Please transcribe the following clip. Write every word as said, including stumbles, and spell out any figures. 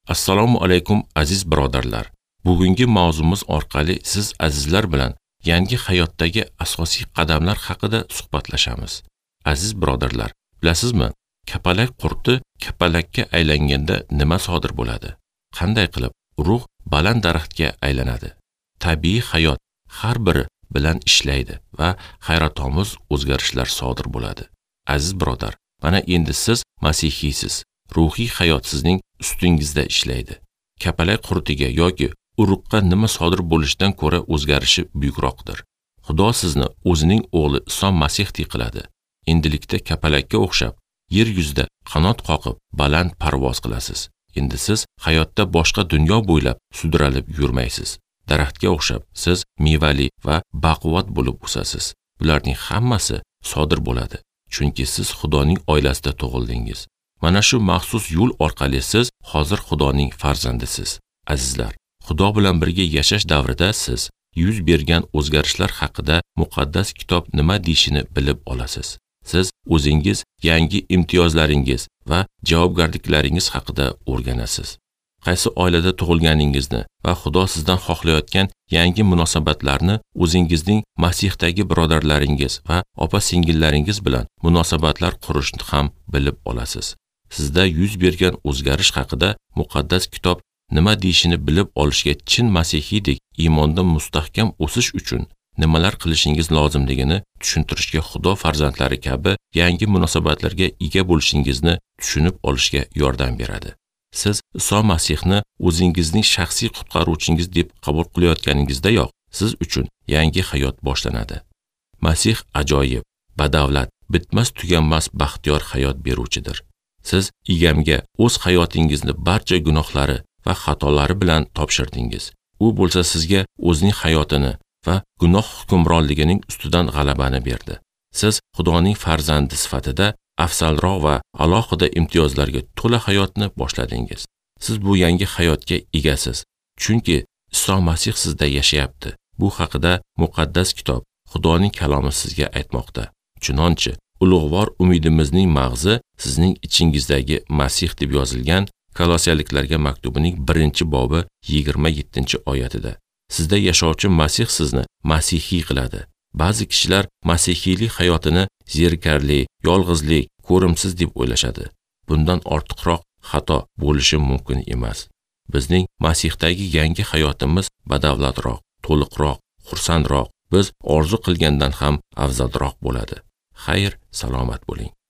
Assalomu alaykum aziz birodarlar. Bugungi mavzumiz orqali siz azizlar bilan yangi hayotdagi asosiy qadamlar haqida suhbatlashamiz. Aziz birodarlar, bilasizmi? Kapalak qurti kapalakka aylanganda nima sodir bo'ladi? Qanday qilib ruh baland daraxtga aylanadi? Tabiiy hayot har biri bilan ishlaydi va hayratomuz o'zgarishlar sodir bo'ladi. Aziz birodar, mana endi siz masihiysiz. Ruhiy hayot sizning ustingizda ishlaydi. Kapalak qurtiga yoki uruqqa nima sodir bo'lishidan ko'ra o'zgarishi buyukroqdir. Xudo sizni o'zining o'g'li Iso Masih qiladi. Endilikda kapalakka o'xshab yer yuzida qanot qoqib baland parvoz qilasiz. Endi siz hayotda boshqa dunyo bo'ylab sudralib yurmaysiz. Daraxtga o'xshab siz mevali va baquvvat bo'lib o'sasiz. Bularning hammasi sodir bo'ladi, chunki siz Xudoning oilasida tug'ildingiz. Mana shu maxsus yo'l orqali siz hozir Xudoning farzandisiz. Azizlar, Xudo bilan birga yashash davrida siz yuz bergan o'zgarishlar haqida muqaddas kitob nima deyishini bilib olasiz. Siz o'zingiz yangi imtiyozlaringiz va javobgarliklaringiz haqida o'rganasiz. Qaysi oilada tug'ilganingizni va Xudo sizdan xohlayotgan yangi munosabatlarni o'zingizning Masixdagi birodarlaringiz va opa-singillaringiz bilan munosabatlar qurishni ham bilib olasiz. Sizda yuz bergan o'zgarish haqida muqaddas kitob nima deyishini bilib olishga chin masihiydek iymonda mustahkam o'sish uchun nimalar qilishingiz lozimligini tushuntirishga Xudo farzandlari kabi yangi munosabatlarga ega bo'lishingizni tushunib olishga yordam beradi. Siz Iso Masihni o'zingizning shaxsiy qutqaruvchingiz deb qabul qilayotganingizdayoq siz uchun yangi hayot boshlanadi. Masih ajoyib, badavlat, bitmas tuganmas baxtiyor hayot beruvchidir. Siz egamga o'z hayotingizni barcha gunohlari va xatolari bilan topshirdingiz. U bo'lsa sizga o'zining hayotini va gunoh hukmronligining ustidan g'alabani berdi. Siz Xudoning farzandi sifatida afzalroq va alohida imtiyozlarga to'la hayotni boshladingiz. Siz bu yangi hayotga egasiz, chunki Iso Masih sizda yashayapti. Bu haqida muqaddas kitob, Xudoning kalomi sizga aytmoqda. Chunonchi ulug'vor umidimizning mag'zi sizning ichingizdagi Masih deb yozilgan Kolosiyaliklarga maktubining birinchi bobi yigirma yettinchi oyatida. Sizda yashovchi Masih sizni masihiy qiladi. Ba'zi kishilar masihiylik hayotini zerikarli, yolg'izlik, ko'rimsiz deb o'ylashadi. Bundan ortiqroq xato bo'lishi mumkin emas. Bizning Masihdagi yangi hayotimiz badavlatroq, to'liqroq, xursandroq, biz orzu qilgandan ham afzalroq bo'ladi. Xayr, salomat bo'ling.